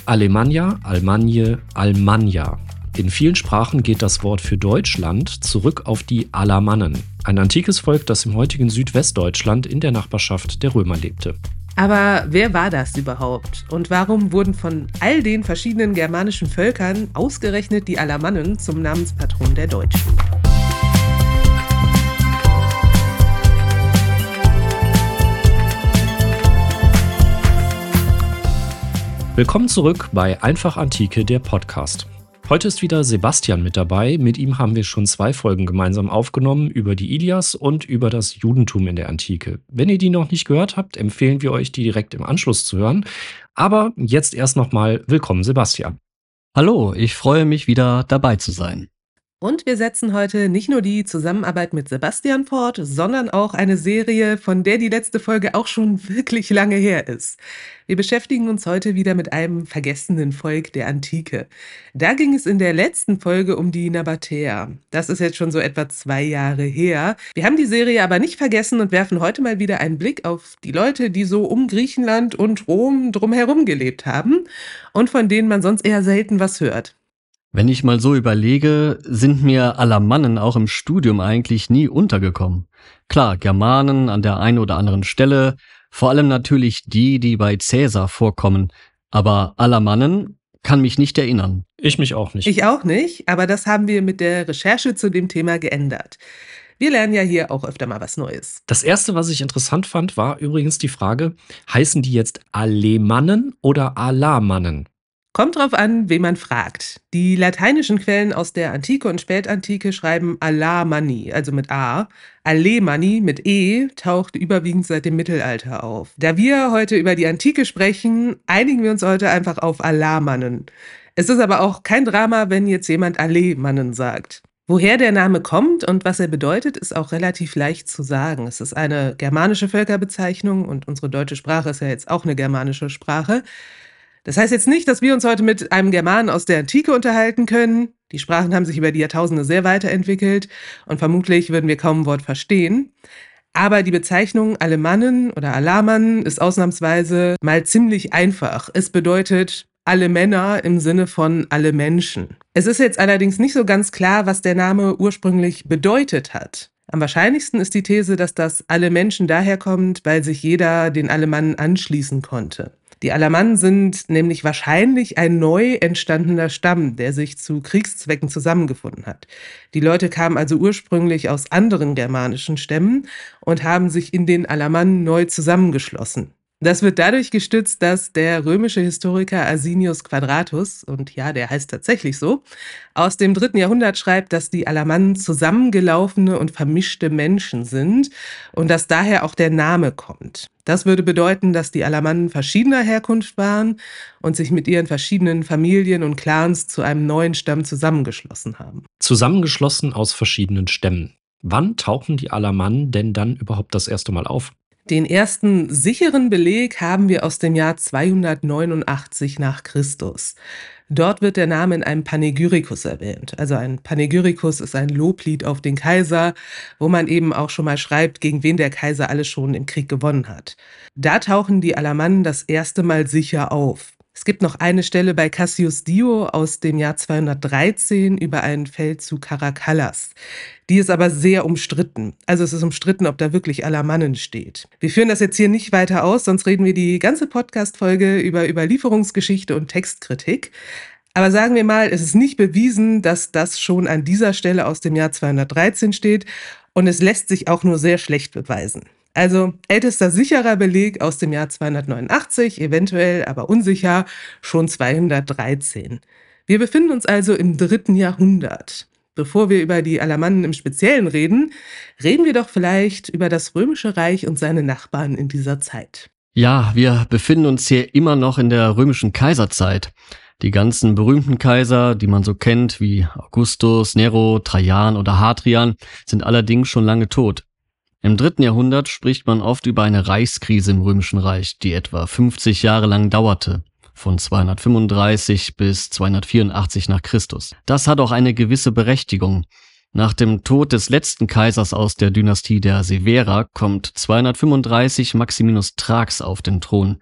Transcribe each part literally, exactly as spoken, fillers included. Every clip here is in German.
Alemannia, Almagne, Almania. In vielen Sprachen geht das Wort für Deutschland zurück auf die Alamannen, ein antikes Volk, das im heutigen Südwestdeutschland in der Nachbarschaft der Römer lebte. Aber wer war das überhaupt? Und warum wurden von all den verschiedenen germanischen Völkern ausgerechnet die Alamannen zum Namenspatron der Deutschen? Willkommen zurück bei Einfach Antike, der Podcast. Heute ist wieder Sebastian mit dabei. Mit ihm haben wir schon zwei Folgen gemeinsam aufgenommen über die Ilias und über das Judentum in der Antike. Wenn ihr die noch nicht gehört habt, empfehlen wir euch, die direkt im Anschluss zu hören. Aber jetzt erst nochmal willkommen, Sebastian. Hallo, ich freue mich wieder dabei zu sein. Und wir setzen heute nicht nur die Zusammenarbeit mit Sebastian fort, sondern auch eine Serie, von der die letzte Folge auch schon wirklich lange her ist. Wir beschäftigen uns heute wieder mit einem vergessenen Volk der Antike. Da ging es in der letzten Folge um die Nabatäer. Das ist jetzt schon so etwa zwei Jahre her. Wir haben die Serie aber nicht vergessen und werfen heute mal wieder einen Blick auf die Leute, die so um Griechenland und Rom drumherum gelebt haben und von denen man sonst eher selten was hört. Wenn ich mal so überlege, sind mir Alamannen auch im Studium eigentlich nie untergekommen. Klar, Germanen an der einen oder anderen Stelle, vor allem natürlich die, die bei Caesar vorkommen. Aber Alamannen kann mich nicht erinnern. Ich mich auch nicht. Ich auch nicht, aber das haben wir mit der Recherche zu dem Thema geändert. Wir lernen ja hier auch öfter mal was Neues. Das erste, was ich interessant fand, war übrigens die Frage, heißen die jetzt Alemannen oder Alamannen? Kommt drauf an, wen man fragt. Die lateinischen Quellen aus der Antike und Spätantike schreiben Alamanni, also mit A. Alemanni mit E taucht überwiegend seit dem Mittelalter auf. Da wir heute über die Antike sprechen, einigen wir uns heute einfach auf Alamannen. Es ist aber auch kein Drama, wenn jetzt jemand Alemannen sagt. Woher der Name kommt und was er bedeutet, ist auch relativ leicht zu sagen. Es ist eine germanische Völkerbezeichnung und unsere deutsche Sprache ist ja jetzt auch eine germanische Sprache. Das heißt jetzt nicht, dass wir uns heute mit einem Germanen aus der Antike unterhalten können. Die Sprachen haben sich über die Jahrtausende sehr weiterentwickelt und vermutlich würden wir kaum ein Wort verstehen. Aber die Bezeichnung Alemannen oder Alamannen ist ausnahmsweise mal ziemlich einfach. Es bedeutet alle Männer im Sinne von alle Menschen. Es ist jetzt allerdings nicht so ganz klar, was der Name ursprünglich bedeutet hat. Am wahrscheinlichsten ist die These, dass das alle Menschen daherkommt, weil sich jeder den Alemannen anschließen konnte. Die Alamannen sind nämlich wahrscheinlich ein neu entstandener Stamm, der sich zu Kriegszwecken zusammengefunden hat. Die Leute kamen also ursprünglich aus anderen germanischen Stämmen und haben sich in den Alamannen neu zusammengeschlossen. Das wird dadurch gestützt, dass der römische Historiker Asinius Quadratus, und ja, der heißt tatsächlich so, aus dem dritten Jahrhundert schreibt, dass die Alamannen zusammengelaufene und vermischte Menschen sind und dass daher auch der Name kommt. Das würde bedeuten, dass die Alamannen verschiedener Herkunft waren und sich mit ihren verschiedenen Familien und Clans zu einem neuen Stamm zusammengeschlossen haben. Zusammengeschlossen aus verschiedenen Stämmen. Wann tauchen die Alamannen denn dann überhaupt das erste Mal auf? Den ersten sicheren Beleg haben wir aus dem Jahr zweihundertneunundachtzig nach Christus. Dort wird der Name in einem Panegyrikus erwähnt. Also ein Panegyrikus ist ein Loblied auf den Kaiser, wo man eben auch schon mal schreibt, gegen wen der Kaiser alles schon im Krieg gewonnen hat. Da tauchen die Alamannen das erste Mal sicher auf. Es gibt noch eine Stelle bei Cassius Dio aus dem Jahr zweihundertdreizehn über einen Feldzug Carakallas. Die ist aber sehr umstritten. Also es ist umstritten, ob da wirklich Alamannen steht. Wir führen das jetzt hier nicht weiter aus, sonst reden wir die ganze Podcast-Folge über Überlieferungsgeschichte und Textkritik. Aber sagen wir mal, es ist nicht bewiesen, dass das schon an dieser Stelle aus dem Jahr zweihundertdreizehn steht und es lässt sich auch nur sehr schlecht beweisen. Also ältester sicherer Beleg aus dem Jahr zweihundertneunundachtzig, eventuell, aber unsicher, schon zweihundertdreizehn. Wir befinden uns also im dritten Jahrhundert. Bevor wir über die Alamannen im Speziellen reden, reden wir doch vielleicht über das Römische Reich und seine Nachbarn in dieser Zeit. Ja, wir befinden uns hier immer noch in der römischen Kaiserzeit. Die ganzen berühmten Kaiser, die man so kennt, wie Augustus, Nero, Trajan oder Hadrian, sind allerdings schon lange tot. Im dritten Jahrhundert spricht man oft über eine Reichskrise im Römischen Reich, die etwa fünfzig Jahre lang dauerte, von zweihundertfünfunddreißig bis zweihundertvierundachtzig nach Christus. Das hat auch eine gewisse Berechtigung. Nach dem Tod des letzten Kaisers aus der Dynastie der Severer kommt zweihundertfünfunddreißig Maximinus Thrax auf den Thron.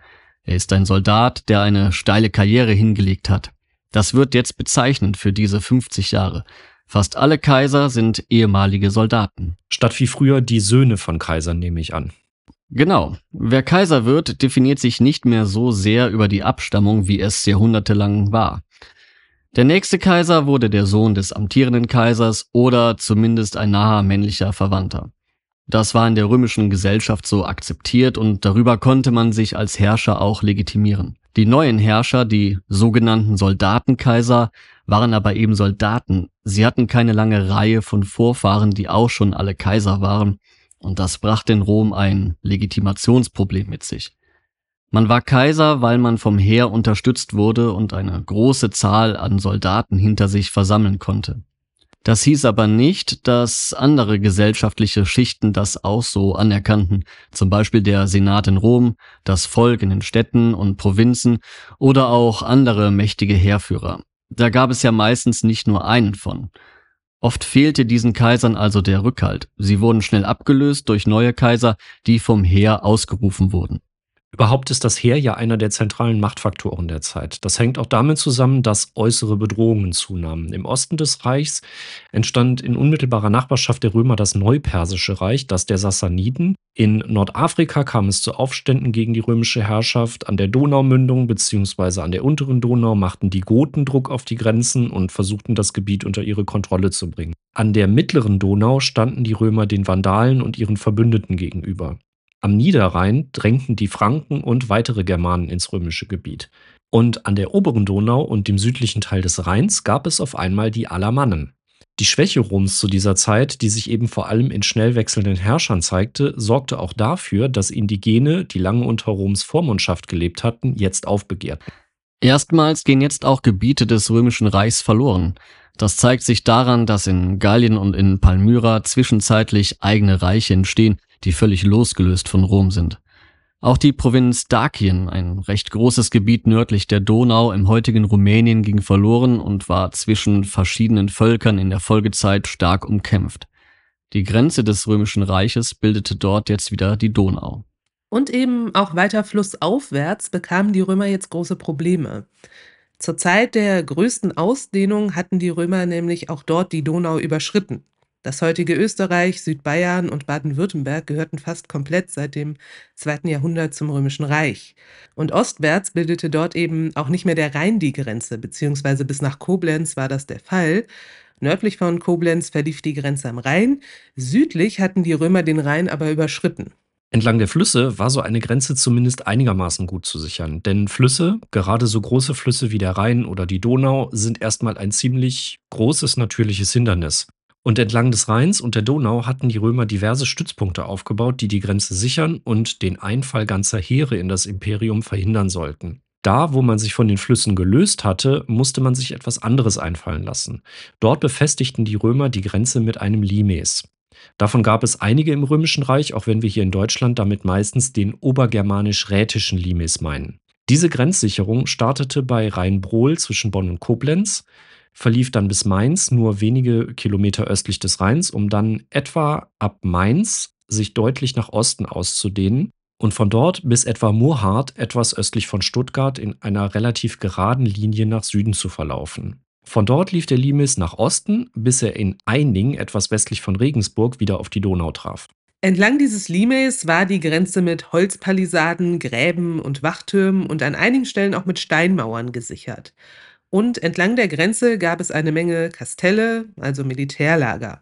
Er ist ein Soldat, der eine steile Karriere hingelegt hat. Das wird jetzt bezeichnend für diese fünfzig Jahre. Fast alle Kaiser sind ehemalige Soldaten. Statt wie früher die Söhne von Kaisern, nehme ich an. Genau. Wer Kaiser wird, definiert sich nicht mehr so sehr über die Abstammung, wie es jahrhundertelang war. Der nächste Kaiser wurde der Sohn des amtierenden Kaisers oder zumindest ein naher männlicher Verwandter. Das war in der römischen Gesellschaft so akzeptiert und darüber konnte man sich als Herrscher auch legitimieren. Die neuen Herrscher, die sogenannten Soldatenkaiser, waren aber eben Soldaten. Sie hatten keine lange Reihe von Vorfahren, die auch schon alle Kaiser waren. Und das brachte in Rom ein Legitimationsproblem mit sich. Man war Kaiser, weil man vom Heer unterstützt wurde und eine große Zahl an Soldaten hinter sich versammeln konnte. Das hieß aber nicht, dass andere gesellschaftliche Schichten das auch so anerkannten, zum Beispiel der Senat in Rom, das Volk in den Städten und Provinzen oder auch andere mächtige Heerführer. Da gab es ja meistens nicht nur einen von. Oft fehlte diesen Kaisern also der Rückhalt. Sie wurden schnell abgelöst durch neue Kaiser, die vom Heer ausgerufen wurden. Überhaupt ist das Heer ja einer der zentralen Machtfaktoren der Zeit. Das hängt auch damit zusammen, dass äußere Bedrohungen zunahmen. Im Osten des Reichs entstand in unmittelbarer Nachbarschaft der Römer das Neupersische Reich, das der Sassaniden. In Nordafrika kam es zu Aufständen gegen die römische Herrschaft. An der Donaumündung bzw. an der unteren Donau machten die Goten Druck auf die Grenzen und versuchten das Gebiet unter ihre Kontrolle zu bringen. An der mittleren Donau standen die Römer den Vandalen und ihren Verbündeten gegenüber. Am Niederrhein drängten die Franken und weitere Germanen ins römische Gebiet. Und an der oberen Donau und dem südlichen Teil des Rheins gab es auf einmal die Alamannen. Die Schwäche Roms zu dieser Zeit, die sich eben vor allem in schnell wechselnden Herrschern zeigte, sorgte auch dafür, dass Indigene, die lange unter Roms Vormundschaft gelebt hatten, jetzt aufbegehrten. Erstmals gehen jetzt auch Gebiete des Römischen Reichs verloren. Das zeigt sich daran, dass in Gallien und in Palmyra zwischenzeitlich eigene Reiche entstehen, die völlig losgelöst von Rom sind. Auch die Provinz Dakien, ein recht großes Gebiet nördlich der Donau im heutigen Rumänien, ging verloren und war zwischen verschiedenen Völkern in der Folgezeit stark umkämpft. Die Grenze des Römischen Reiches bildete dort jetzt wieder die Donau. Und eben auch weiter flussaufwärts bekamen die Römer jetzt große Probleme. Zur Zeit der größten Ausdehnung hatten die Römer nämlich auch dort die Donau überschritten. Das heutige Österreich, Südbayern und Baden-Württemberg gehörten fast komplett seit dem zweiten Jahrhundert zum Römischen Reich. Und ostwärts bildete dort eben auch nicht mehr der Rhein die Grenze, beziehungsweise bis nach Koblenz war das der Fall. Nördlich von Koblenz verlief die Grenze am Rhein, südlich hatten die Römer den Rhein aber überschritten. Entlang der Flüsse war so eine Grenze zumindest einigermaßen gut zu sichern, denn Flüsse, gerade so große Flüsse wie der Rhein oder die Donau, sind erstmal ein ziemlich großes natürliches Hindernis. Und entlang des Rheins und der Donau hatten die Römer diverse Stützpunkte aufgebaut, die die Grenze sichern und den Einfall ganzer Heere in das Imperium verhindern sollten. Da, wo man sich von den Flüssen gelöst hatte, musste man sich etwas anderes einfallen lassen. Dort befestigten die Römer die Grenze mit einem Limes. Davon gab es einige im Römischen Reich, auch wenn wir hier in Deutschland damit meistens den obergermanisch-rätischen Limes meinen. Diese Grenzsicherung startete bei Rheinbrohl zwischen Bonn und Koblenz, verlief dann bis Mainz, nur wenige Kilometer östlich des Rheins, um dann etwa ab Mainz sich deutlich nach Osten auszudehnen und von dort bis etwa Murrhardt, etwas östlich von Stuttgart, in einer relativ geraden Linie nach Süden zu verlaufen. Von dort lief der Limes nach Osten, bis er in Eining, etwas westlich von Regensburg, wieder auf die Donau traf. Entlang dieses Limes war die Grenze mit Holzpalisaden, Gräben und Wachtürmen und an einigen Stellen auch mit Steinmauern gesichert. Und entlang der Grenze gab es eine Menge Kastelle, also Militärlager.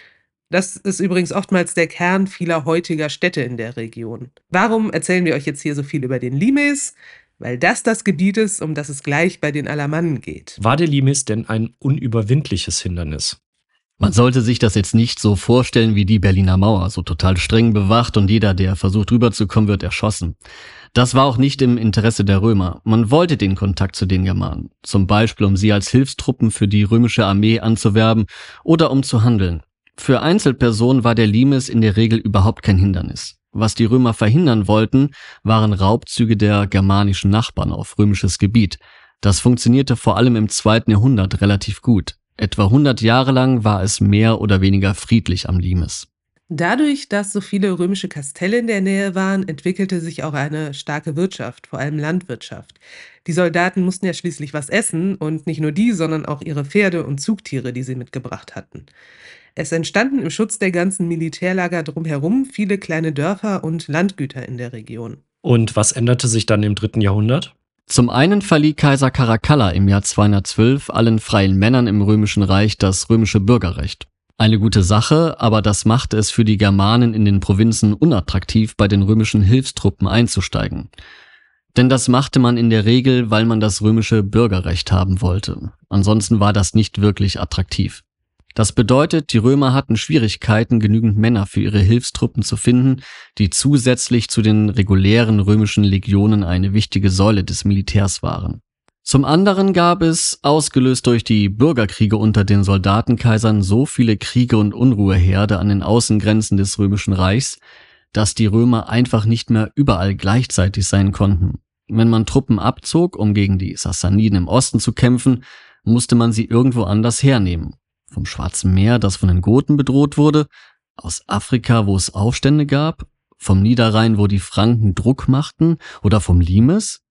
Das ist übrigens oftmals der Kern vieler heutiger Städte in der Region. Warum erzählen wir euch jetzt hier so viel über den Limes? Weil das das Gebiet ist, um das es gleich bei den Alamannen geht. War der Limes denn ein unüberwindliches Hindernis? Man sollte sich das jetzt nicht so vorstellen wie die Berliner Mauer, so total streng bewacht und jeder, der versucht rüberzukommen, wird erschossen. Das war auch nicht im Interesse der Römer. Man wollte den Kontakt zu den Germanen, zum Beispiel um sie als Hilfstruppen für die römische Armee anzuwerben oder um zu handeln. Für Einzelpersonen war der Limes in der Regel überhaupt kein Hindernis. Was die Römer verhindern wollten, waren Raubzüge der germanischen Nachbarn auf römisches Gebiet. Das funktionierte vor allem im zweiten Jahrhundert relativ gut. Etwa hundert Jahre lang war es mehr oder weniger friedlich am Limes. Dadurch, dass so viele römische Kastelle in der Nähe waren, entwickelte sich auch eine starke Wirtschaft, vor allem Landwirtschaft. Die Soldaten mussten ja schließlich was essen und nicht nur die, sondern auch ihre Pferde und Zugtiere, die sie mitgebracht hatten. Es entstanden im Schutz der ganzen Militärlager drumherum viele kleine Dörfer und Landgüter in der Region. Und was änderte sich dann im dritten Jahrhundert? Zum einen verlieh Kaiser Caracalla im Jahr zweihundertzwölf allen freien Männern im Römischen Reich das römische Bürgerrecht. Eine gute Sache, aber das machte es für die Germanen in den Provinzen unattraktiv, bei den römischen Hilfstruppen einzusteigen. Denn das machte man in der Regel, weil man das römische Bürgerrecht haben wollte. Ansonsten war das nicht wirklich attraktiv. Das bedeutet, die Römer hatten Schwierigkeiten, genügend Männer für ihre Hilfstruppen zu finden, die zusätzlich zu den regulären römischen Legionen eine wichtige Säule des Militärs waren. Zum anderen gab es, ausgelöst durch die Bürgerkriege unter den Soldatenkaisern, so viele Kriege und Unruheherde an den Außengrenzen des Römischen Reichs, dass die Römer einfach nicht mehr überall gleichzeitig sein konnten. Wenn man Truppen abzog, um gegen die Sassaniden im Osten zu kämpfen, musste man sie irgendwo anders hernehmen. Vom Schwarzen Meer, das von den Goten bedroht wurde, aus Afrika, wo es Aufstände gab, vom Niederrhein, wo die Franken Druck machten, oder vom Limes?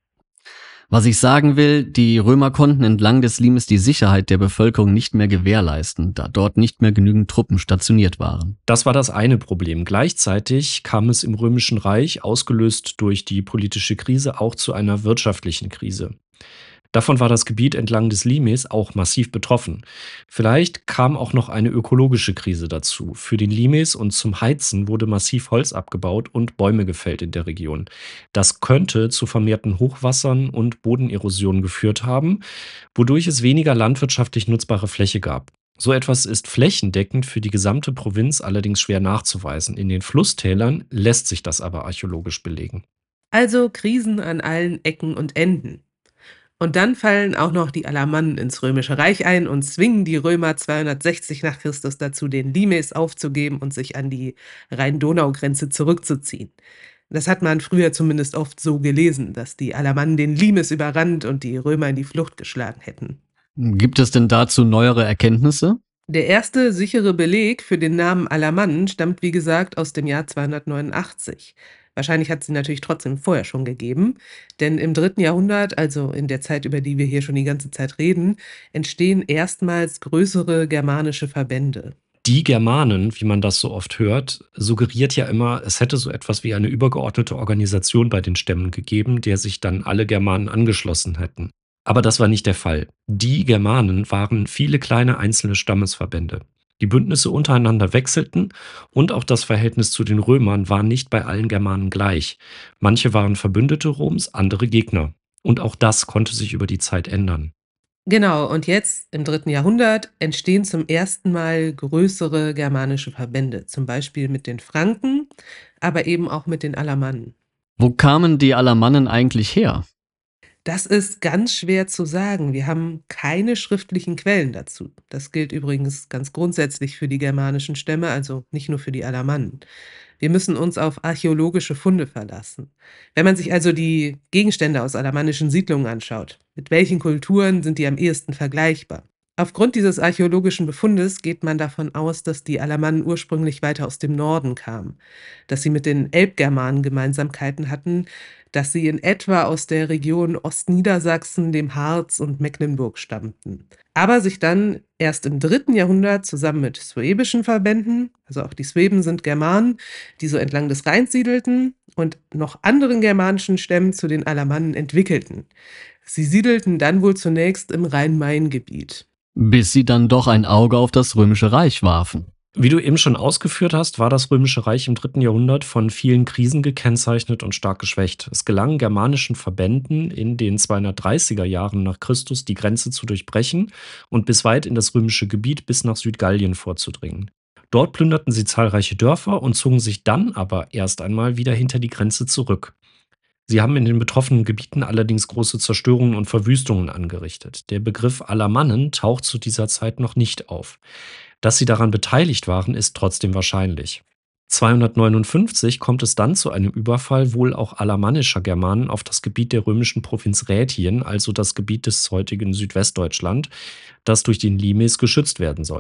Was ich sagen will, die Römer konnten entlang des Limes die Sicherheit der Bevölkerung nicht mehr gewährleisten, da dort nicht mehr genügend Truppen stationiert waren. Das war das eine Problem. Gleichzeitig kam es im Römischen Reich, ausgelöst durch die politische Krise, auch zu einer wirtschaftlichen Krise. Davon war das Gebiet entlang des Limes auch massiv betroffen. Vielleicht kam auch noch eine ökologische Krise dazu. Für den Limes und zum Heizen wurde massiv Holz abgebaut und Bäume gefällt in der Region. Das könnte zu vermehrten Hochwassern und Bodenerosionen geführt haben, wodurch es weniger landwirtschaftlich nutzbare Fläche gab. So etwas ist flächendeckend für die gesamte Provinz allerdings schwer nachzuweisen. In den Flusstälern lässt sich das aber archäologisch belegen. Also Krisen an allen Ecken und Enden. Und dann fallen auch noch die Alamannen ins Römische Reich ein und zwingen die Römer zweihundertsechzig nach Christus dazu, den Limes aufzugeben und sich an die Rhein-Donau-Grenze zurückzuziehen. Das hat man früher zumindest oft so gelesen, dass die Alamannen den Limes überrannt und die Römer in die Flucht geschlagen hätten. Gibt es denn dazu neuere Erkenntnisse? Der erste sichere Beleg für den Namen Alamannen stammt, wie gesagt, aus dem Jahr zweihundertneunundachtzig. Wahrscheinlich hat es sie natürlich trotzdem vorher schon gegeben, denn im dritten Jahrhundert, also in der Zeit, über die wir hier schon die ganze Zeit reden, entstehen erstmals größere germanische Verbände. Die Germanen, wie man das so oft hört, suggeriert ja immer, es hätte so etwas wie eine übergeordnete Organisation bei den Stämmen gegeben, der sich dann alle Germanen angeschlossen hätten. Aber das war nicht der Fall. Die Germanen waren viele kleine einzelne Stammesverbände. Die Bündnisse untereinander wechselten und auch das Verhältnis zu den Römern war nicht bei allen Germanen gleich. Manche waren Verbündete Roms, andere Gegner. Und auch das konnte sich über die Zeit ändern. Genau, und jetzt im dritten Jahrhundert entstehen zum ersten Mal größere germanische Verbände, zum Beispiel mit den Franken, aber eben auch mit den Alamannen. Wo kamen die Alamannen eigentlich her? Das ist ganz schwer zu sagen. Wir haben keine schriftlichen Quellen dazu. Das gilt übrigens ganz grundsätzlich für die germanischen Stämme, also nicht nur für die Alamannen. Wir müssen uns auf archäologische Funde verlassen. Wenn man sich also die Gegenstände aus alamannischen Siedlungen anschaut, mit welchen Kulturen sind die am ehesten vergleichbar? Aufgrund dieses archäologischen Befundes geht man davon aus, dass die Alamannen ursprünglich weiter aus dem Norden kamen, dass sie mit den Elbgermanen Gemeinsamkeiten hatten, dass sie in etwa aus der Region Ostniedersachsen, dem Harz und Mecklenburg stammten. Aber sich dann erst im dritten Jahrhundert zusammen mit suebischen Verbänden, also auch die Sueben sind Germanen, die so entlang des Rheins siedelten und noch anderen germanischen Stämmen zu den Alamannen entwickelten. Sie siedelten dann wohl zunächst im Rhein-Main-Gebiet. Bis sie dann doch ein Auge auf das Römische Reich warfen. Wie du eben schon ausgeführt hast, war das Römische Reich im dritten Jahrhundert von vielen Krisen gekennzeichnet und stark geschwächt. Es gelang germanischen Verbänden in den zweihundertdreißiger Jahren nach Christus die Grenze zu durchbrechen und bis weit in das römische Gebiet bis nach Südgallien vorzudringen. Dort plünderten sie zahlreiche Dörfer und zogen sich dann aber erst einmal wieder hinter die Grenze zurück. Sie haben in den betroffenen Gebieten allerdings große Zerstörungen und Verwüstungen angerichtet. Der Begriff Alamannen taucht zu dieser Zeit noch nicht auf. Dass sie daran beteiligt waren, ist trotzdem wahrscheinlich. zweihundertneunundfünfzig kommt es dann zu einem Überfall wohl auch alamannischer Germanen auf das Gebiet der römischen Provinz Rätien, also das Gebiet des heutigen Südwestdeutschland, das durch den Limes geschützt werden sollte.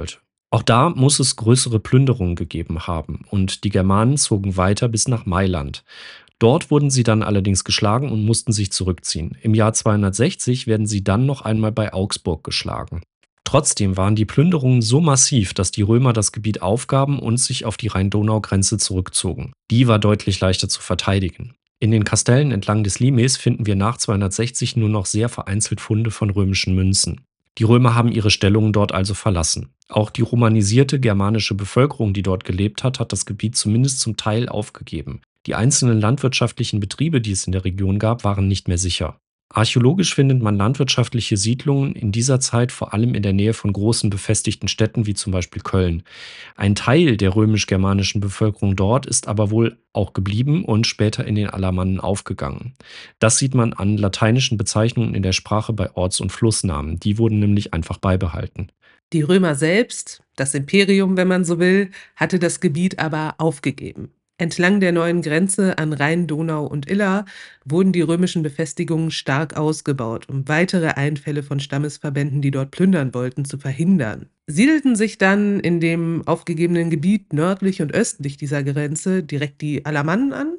Auch da muss es größere Plünderungen gegeben haben und die Germanen zogen weiter bis nach Mailand. Dort wurden sie dann allerdings geschlagen und mussten sich zurückziehen. Im Jahr zweihundertsechzig werden sie dann noch einmal bei Augsburg geschlagen. Trotzdem waren die Plünderungen so massiv, dass die Römer das Gebiet aufgaben und sich auf die Rhein-Donau-Grenze zurückzogen. Die war deutlich leichter zu verteidigen. In den Kastellen entlang des Limes finden wir nach zweihundertsechzig nur noch sehr vereinzelt Funde von römischen Münzen. Die Römer haben ihre Stellungen dort also verlassen. Auch die romanisierte germanische Bevölkerung, die dort gelebt hat, hat das Gebiet zumindest zum Teil aufgegeben. Die einzelnen landwirtschaftlichen Betriebe, die es in der Region gab, waren nicht mehr sicher. Archäologisch findet man landwirtschaftliche Siedlungen in dieser Zeit vor allem in der Nähe von großen befestigten Städten wie zum Beispiel Köln. Ein Teil der römisch-germanischen Bevölkerung dort ist aber wohl auch geblieben und später in den Alamannen aufgegangen. Das sieht man an lateinischen Bezeichnungen in der Sprache bei Orts- und Flussnamen. Die wurden nämlich einfach beibehalten. Die Römer selbst, das Imperium, wenn man so will, hatte das Gebiet aber aufgegeben. Entlang der neuen Grenze an Rhein, Donau und Iller wurden die römischen Befestigungen stark ausgebaut, um weitere Einfälle von Stammesverbänden, die dort plündern wollten, zu verhindern. Siedelten sich dann in dem aufgegebenen Gebiet nördlich und östlich dieser Grenze direkt die Alamannen an?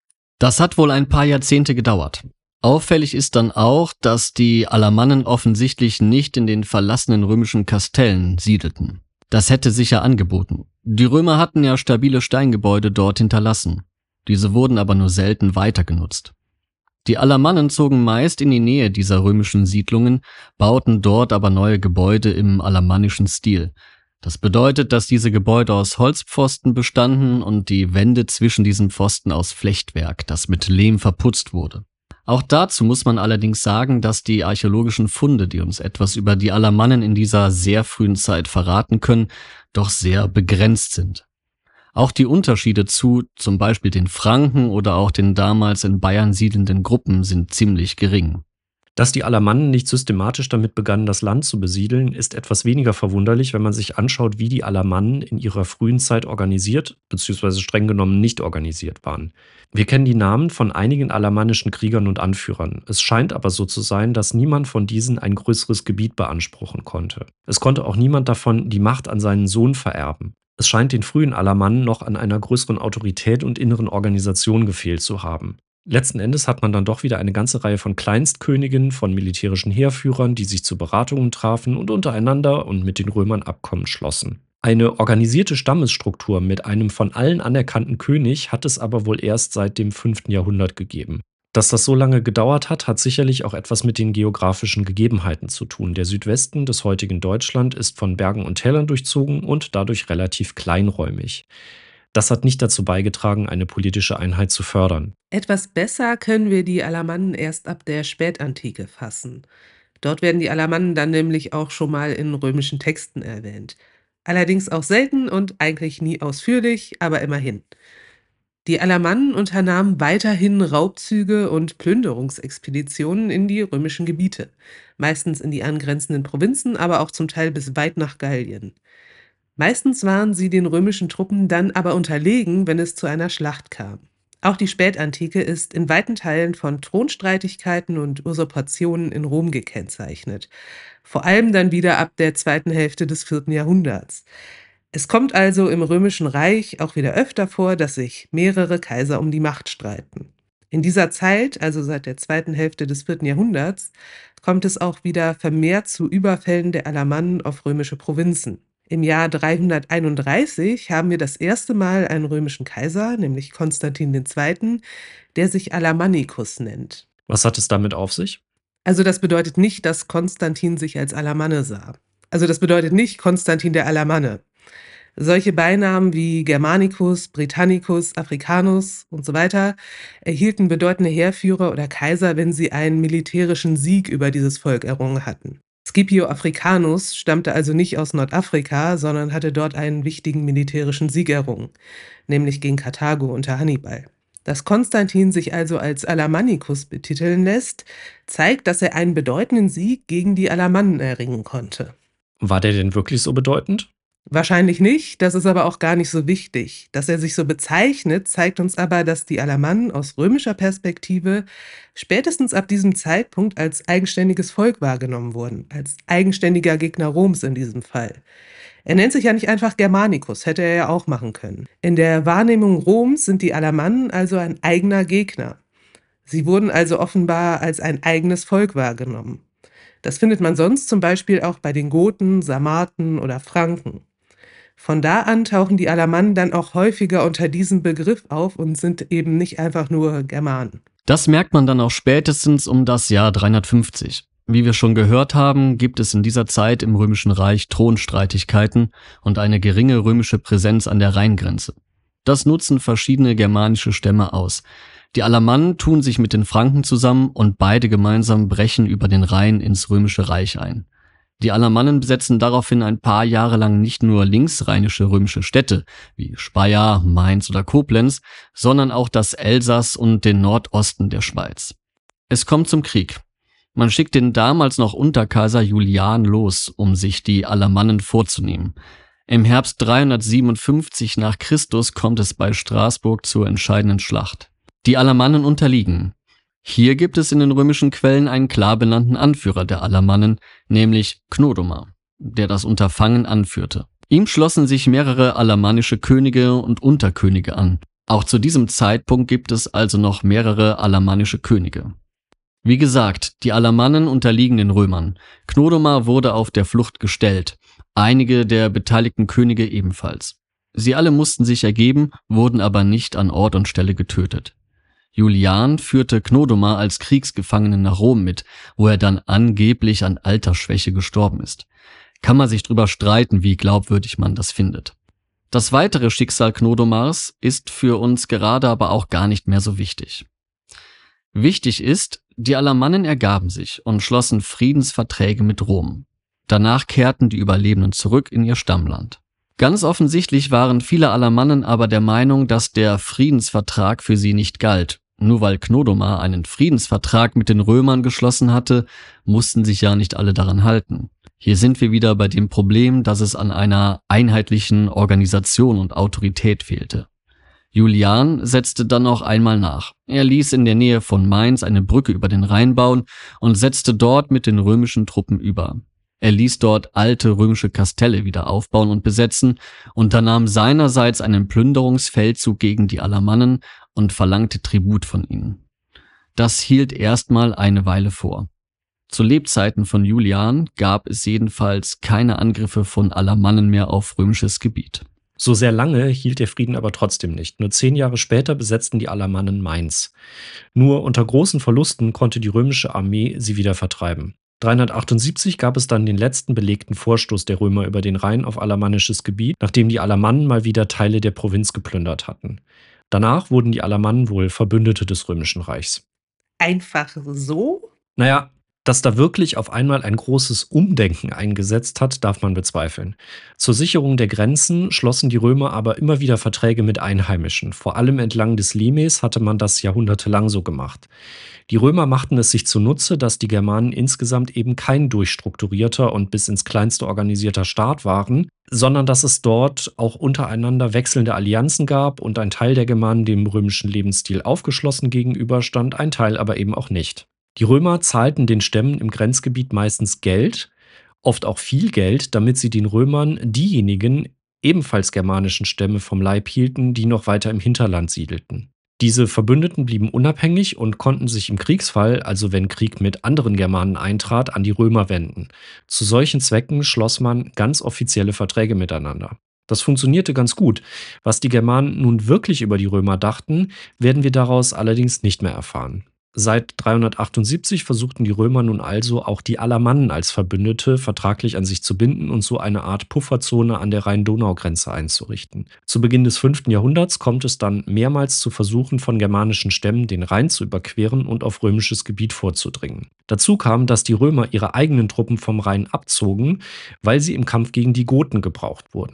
Das hat wohl ein paar Jahrzehnte gedauert. Auffällig ist dann auch, dass die Alamannen offensichtlich nicht in den verlassenen römischen Kastellen siedelten. Das hätte sich ja angeboten. Die Römer hatten ja stabile Steingebäude dort hinterlassen. Diese wurden aber nur selten weitergenutzt. Die Alamannen zogen meist in die Nähe dieser römischen Siedlungen, bauten dort aber neue Gebäude im alamannischen Stil. Das bedeutet, dass diese Gebäude aus Holzpfosten bestanden und die Wände zwischen diesen Pfosten aus Flechtwerk, das mit Lehm verputzt wurde. Auch dazu muss man allerdings sagen, dass die archäologischen Funde, die uns etwas über die Alamannen in dieser sehr frühen Zeit verraten können, doch sehr begrenzt sind. Auch die Unterschiede zu zum Beispiel den Franken oder auch den damals in Bayern siedelnden Gruppen sind ziemlich gering. Dass die Alamannen nicht systematisch damit begannen, das Land zu besiedeln, ist etwas weniger verwunderlich, wenn man sich anschaut, wie die Alamannen in ihrer frühen Zeit organisiert bzw. streng genommen nicht organisiert waren. Wir kennen die Namen von einigen alamannischen Kriegern und Anführern. Es scheint aber so zu sein, dass niemand von diesen ein größeres Gebiet beanspruchen konnte. Es konnte auch niemand davon die Macht an seinen Sohn vererben. Es scheint den frühen Alamannen noch an einer größeren Autorität und inneren Organisation gefehlt zu haben. Letzten Endes hat man dann doch wieder eine ganze Reihe von Kleinstkönigen, von militärischen Heerführern, die sich zu Beratungen trafen und untereinander und mit den Römern Abkommen schlossen. Eine organisierte Stammesstruktur mit einem von allen anerkannten König hat es aber wohl erst seit dem fünften Jahrhundert gegeben. Dass das so lange gedauert hat, hat sicherlich auch etwas mit den geografischen Gegebenheiten zu tun. Der Südwesten des heutigen Deutschland ist von Bergen und Tälern durchzogen und dadurch relativ kleinräumig. Das hat nicht dazu beigetragen, eine politische Einheit zu fördern. Etwas besser können wir die Alamannen erst ab der Spätantike fassen. Dort werden die Alamannen dann nämlich auch schon mal in römischen Texten erwähnt. Allerdings auch selten und eigentlich nie ausführlich, aber immerhin. Die Alamannen unternahmen weiterhin Raubzüge und Plünderungsexpeditionen in die römischen Gebiete, meistens in die angrenzenden Provinzen, aber auch zum Teil bis weit nach Gallien. Meistens waren sie den römischen Truppen dann aber unterlegen, wenn es zu einer Schlacht kam. Auch die Spätantike ist in weiten Teilen von Thronstreitigkeiten und Usurpationen in Rom gekennzeichnet. Vor allem dann wieder ab der zweiten Hälfte des vierten Jahrhunderts. Es kommt also im Römischen Reich auch wieder öfter vor, dass sich mehrere Kaiser um die Macht streiten. In dieser Zeit, also seit der zweiten Hälfte des vierten Jahrhunderts, kommt es auch wieder vermehrt zu Überfällen der Alamannen auf römische Provinzen. Im Jahr dreihunderteinunddreißig haben wir das erste Mal einen römischen Kaiser, nämlich Konstantin der Zweite., der sich Alamannicus nennt. Was hat es damit auf sich? Also das bedeutet nicht, dass Konstantin sich als Alamanne sah. Also das bedeutet nicht Konstantin der Alamanne. Solche Beinamen wie Germanicus, Britannicus, Africanus und so weiter erhielten bedeutende Heerführer oder Kaiser, wenn sie einen militärischen Sieg über dieses Volk errungen hatten. Scipio Africanus stammte also nicht aus Nordafrika, sondern hatte dort einen wichtigen militärischen Sieg errungen, nämlich gegen Karthago unter Hannibal. Dass Konstantin sich also als Alamannicus betiteln lässt, zeigt, dass er einen bedeutenden Sieg gegen die Alamannen erringen konnte. War der denn wirklich so bedeutend? Wahrscheinlich nicht, das ist aber auch gar nicht so wichtig. Dass er sich so bezeichnet, zeigt uns aber, dass die Alamannen aus römischer Perspektive spätestens ab diesem Zeitpunkt als eigenständiges Volk wahrgenommen wurden, als eigenständiger Gegner Roms in diesem Fall. Er nennt sich ja nicht einfach Germanicus, hätte er ja auch machen können. In der Wahrnehmung Roms sind die Alamannen also ein eigener Gegner. Sie wurden also offenbar als ein eigenes Volk wahrgenommen. Das findet man sonst zum Beispiel auch bei den Goten, Sarmaten oder Franken. Von da an tauchen die Alamannen dann auch häufiger unter diesem Begriff auf und sind eben nicht einfach nur Germanen. Das merkt man dann auch spätestens um das Jahr dreihundertfünfzig. Wie wir schon gehört haben, gibt es in dieser Zeit im Römischen Reich Thronstreitigkeiten und eine geringe römische Präsenz an der Rheingrenze. Das nutzen verschiedene germanische Stämme aus. Die Alamannen tun sich mit den Franken zusammen und beide gemeinsam brechen über den Rhein ins Römische Reich ein. Die Alamannen besetzen daraufhin ein paar Jahre lang nicht nur linksrheinische römische Städte wie Speyer, Mainz oder Koblenz, sondern auch das Elsass und den Nordosten der Schweiz. Es kommt zum Krieg. Man schickt den damals noch Unterkaiser Julian los, um sich die Alamannen vorzunehmen. Im Herbst dreihundertsiebenundfünfzig nach Christus kommt es bei Straßburg zur entscheidenden Schlacht. Die Alamannen unterliegen. Hier gibt es in den römischen Quellen einen klar benannten Anführer der Alamannen, nämlich Cnodomar, der das Unterfangen anführte. Ihm schlossen sich mehrere alamannische Könige und Unterkönige an. Auch zu diesem Zeitpunkt gibt es also noch mehrere alamannische Könige. Wie gesagt, die Alamannen unterliegen den Römern. Cnodomar wurde auf der Flucht gestellt, einige der beteiligten Könige ebenfalls. Sie alle mussten sich ergeben, wurden aber nicht an Ort und Stelle getötet. Julian führte Cnodomar als Kriegsgefangenen nach Rom mit, wo er dann angeblich an Altersschwäche gestorben ist. Kann man sich drüber streiten, wie glaubwürdig man das findet. Das weitere Schicksal Cnodomars ist für uns gerade aber auch gar nicht mehr so wichtig. Wichtig ist, die Alamannen ergaben sich und schlossen Friedensverträge mit Rom. Danach kehrten die Überlebenden zurück in ihr Stammland. Ganz offensichtlich waren viele Alamannen aber der Meinung, dass der Friedensvertrag für sie nicht galt. Nur weil Cnodomar einen Friedensvertrag mit den Römern geschlossen hatte, mussten sich ja nicht alle daran halten. Hier sind wir wieder bei dem Problem, dass es an einer einheitlichen Organisation und Autorität fehlte. Julian setzte dann noch einmal nach. Er ließ in der Nähe von Mainz eine Brücke über den Rhein bauen und setzte dort mit den römischen Truppen über. Er ließ dort alte römische Kastelle wieder aufbauen und besetzen, unternahm seinerseits einen Plünderungsfeldzug gegen die Alamannen und verlangte Tribut von ihnen. Das hielt erstmal eine Weile vor. Zu Lebzeiten von Julian gab es jedenfalls keine Angriffe von Alamannen mehr auf römisches Gebiet. So sehr lange hielt der Frieden aber trotzdem nicht. Nur zehn Jahre später besetzten die Alamannen Mainz. Nur unter großen Verlusten konnte die römische Armee sie wieder vertreiben. dreihundertachtundsiebzig gab es dann den letzten belegten Vorstoß der Römer über den Rhein auf alamannisches Gebiet, nachdem die Alamannen mal wieder Teile der Provinz geplündert hatten. Danach wurden die Alamannen wohl Verbündete des Römischen Reichs. Einfach so? Naja, dass da wirklich auf einmal ein großes Umdenken eingesetzt hat, darf man bezweifeln. Zur Sicherung der Grenzen schlossen die Römer aber immer wieder Verträge mit Einheimischen. Vor allem entlang des Limes hatte man das jahrhundertelang so gemacht. Die Römer machten es sich zunutze, dass die Germanen insgesamt eben kein durchstrukturierter und bis ins Kleinste organisierter Staat waren, sondern dass es dort auch untereinander wechselnde Allianzen gab und ein Teil der Germanen dem römischen Lebensstil aufgeschlossen gegenüberstand, ein Teil aber eben auch nicht. Die Römer zahlten den Stämmen im Grenzgebiet meistens Geld, oft auch viel Geld, damit sie den Römern diejenigen ebenfalls germanischen Stämme vom Leib hielten, die noch weiter im Hinterland siedelten. Diese Verbündeten blieben unabhängig und konnten sich im Kriegsfall, also wenn Krieg mit anderen Germanen eintrat, an die Römer wenden. Zu solchen Zwecken schloss man ganz offizielle Verträge miteinander. Das funktionierte ganz gut. Was die Germanen nun wirklich über die Römer dachten, werden wir daraus allerdings nicht mehr erfahren. Seit dreihundertachtundsiebzig versuchten die Römer nun also auch die Alamannen als Verbündete vertraglich an sich zu binden und so eine Art Pufferzone an der Rhein-Donau-Grenze einzurichten. Zu Beginn des fünften Jahrhunderts kommt es dann mehrmals zu Versuchen von germanischen Stämmen, den Rhein zu überqueren und auf römisches Gebiet vorzudringen. Dazu kam, dass die Römer ihre eigenen Truppen vom Rhein abzogen, weil sie im Kampf gegen die Goten gebraucht wurden.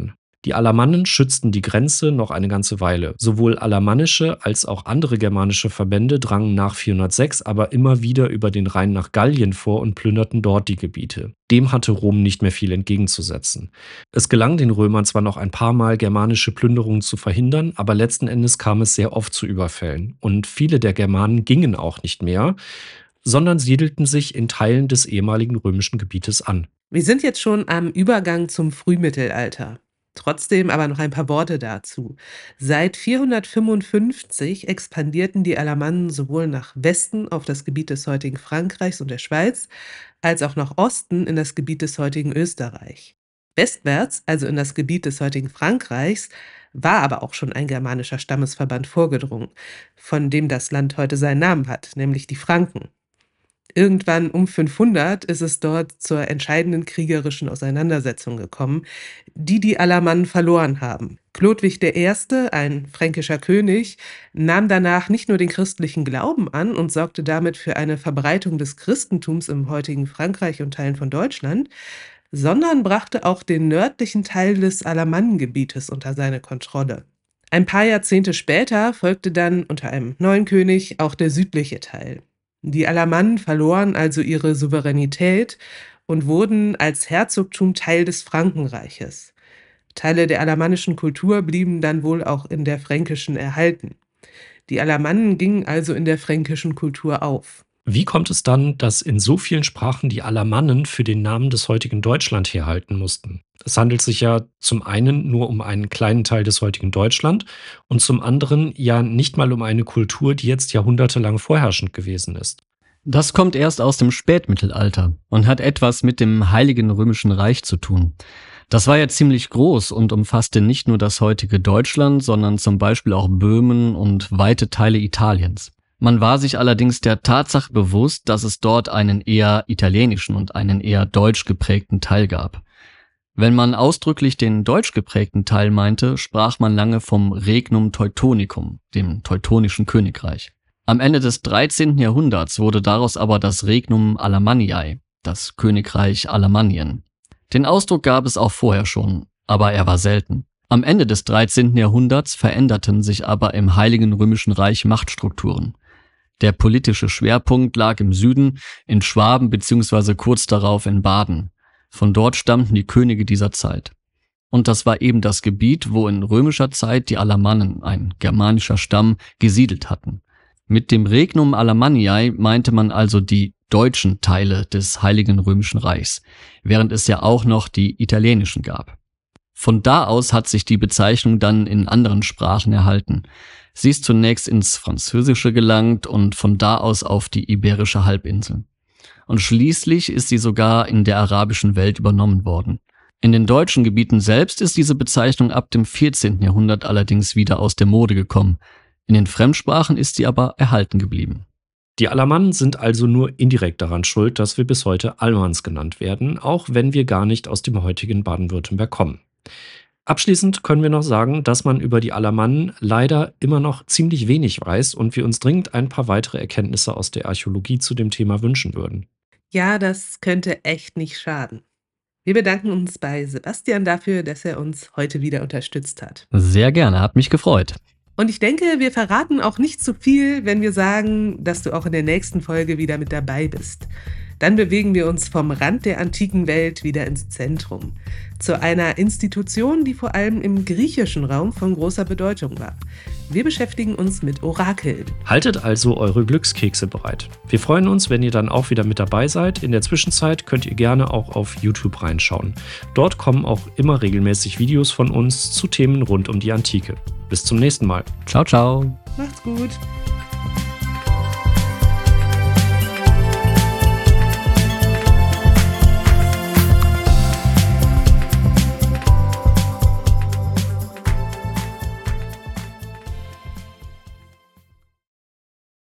Die Alamannen schützten die Grenze noch eine ganze Weile. Sowohl alamannische als auch andere germanische Verbände drangen nach vierhundertsechs aber immer wieder über den Rhein nach Gallien vor und plünderten dort die Gebiete. Dem hatte Rom nicht mehr viel entgegenzusetzen. Es gelang den Römern zwar noch ein paar Mal, germanische Plünderungen zu verhindern, aber letzten Endes kam es sehr oft zu Überfällen. Und viele der Germanen gingen auch nicht mehr, sondern siedelten sich in Teilen des ehemaligen römischen Gebietes an. Wir sind jetzt schon am Übergang zum Frühmittelalter. Trotzdem aber noch ein paar Worte dazu. Seit vierhundertfünfundfünfzig expandierten die Alamannen sowohl nach Westen auf das Gebiet des heutigen Frankreichs und der Schweiz, als auch nach Osten in das Gebiet des heutigen Österreich. Westwärts, also in das Gebiet des heutigen Frankreichs, war aber auch schon ein germanischer Stammesverband vorgedrungen, von dem das Land heute seinen Namen hat, nämlich die Franken. Irgendwann um fünfhundert ist es dort zur entscheidenden kriegerischen Auseinandersetzung gekommen, die die Alamannen verloren haben. Chlodwig der Erste., ein fränkischer König, nahm danach nicht nur den christlichen Glauben an und sorgte damit für eine Verbreitung des Christentums im heutigen Frankreich und Teilen von Deutschland, sondern brachte auch den nördlichen Teil des Alamannengebietes unter seine Kontrolle. Ein paar Jahrzehnte später folgte dann unter einem neuen König auch der südliche Teil. Die Alamannen verloren also ihre Souveränität und wurden als Herzogtum Teil des Frankenreiches. Teile der alamannischen Kultur blieben dann wohl auch in der fränkischen erhalten. Die Alamannen gingen also in der fränkischen Kultur auf. Wie kommt es dann, dass in so vielen Sprachen die Alamannen für den Namen des heutigen Deutschland herhalten mussten? Es handelt sich ja zum einen nur um einen kleinen Teil des heutigen Deutschland und zum anderen ja nicht mal um eine Kultur, die jetzt jahrhundertelang vorherrschend gewesen ist. Das kommt erst aus dem Spätmittelalter und hat etwas mit dem Heiligen Römischen Reich zu tun. Das war ja ziemlich groß und umfasste nicht nur das heutige Deutschland, sondern zum Beispiel auch Böhmen und weite Teile Italiens. Man war sich allerdings der Tatsache bewusst, dass es dort einen eher italienischen und einen eher deutsch geprägten Teil gab. Wenn man ausdrücklich den deutsch geprägten Teil meinte, sprach man lange vom Regnum Teutonicum, dem teutonischen Königreich. Am Ende des dreizehnten Jahrhunderts wurde daraus aber das Regnum Alamanniae, das Königreich Alamannien. Den Ausdruck gab es auch vorher schon, aber er war selten. Am Ende des dreizehnten Jahrhunderts veränderten sich aber im Heiligen Römischen Reich Machtstrukturen. Der politische Schwerpunkt lag im Süden, in Schwaben bzw. kurz darauf in Baden. Von dort stammten die Könige dieser Zeit. Und das war eben das Gebiet, wo in römischer Zeit die Alamannen, ein germanischer Stamm, gesiedelt hatten. Mit dem Regnum Alamanniae meinte man also die deutschen Teile des Heiligen Römischen Reichs, während es ja auch noch die italienischen gab. Von da aus hat sich die Bezeichnung dann in anderen Sprachen erhalten. Sie ist zunächst ins Französische gelangt und von da aus auf die Iberische Halbinsel. Und schließlich ist sie sogar in der arabischen Welt übernommen worden. In den deutschen Gebieten selbst ist diese Bezeichnung ab dem vierzehnten Jahrhundert allerdings wieder aus der Mode gekommen. In den Fremdsprachen ist sie aber erhalten geblieben. Die Alamannen sind also nur indirekt daran schuld, dass wir bis heute Almans genannt werden, auch wenn wir gar nicht aus dem heutigen Baden-Württemberg kommen. Abschließend können wir noch sagen, dass man über die Alamannen leider immer noch ziemlich wenig weiß und wir uns dringend ein paar weitere Erkenntnisse aus der Archäologie zu dem Thema wünschen würden. Ja, das könnte echt nicht schaden. Wir bedanken uns bei Sebastian dafür, dass er uns heute wieder unterstützt hat. Sehr gerne, hat mich gefreut. Und ich denke, wir verraten auch nicht zu viel, wenn wir sagen, dass du auch in der nächsten Folge wieder mit dabei bist. Dann bewegen wir uns vom Rand der antiken Welt wieder ins Zentrum, zu einer Institution, die vor allem im griechischen Raum von großer Bedeutung war. Wir beschäftigen uns mit Orakeln. Haltet also eure Glückskekse bereit. Wir freuen uns, wenn ihr dann auch wieder mit dabei seid. In der Zwischenzeit könnt ihr gerne auch auf YouTube reinschauen. Dort kommen auch immer regelmäßig Videos von uns zu Themen rund um die Antike. Bis zum nächsten Mal. Ciao, ciao. Macht's gut.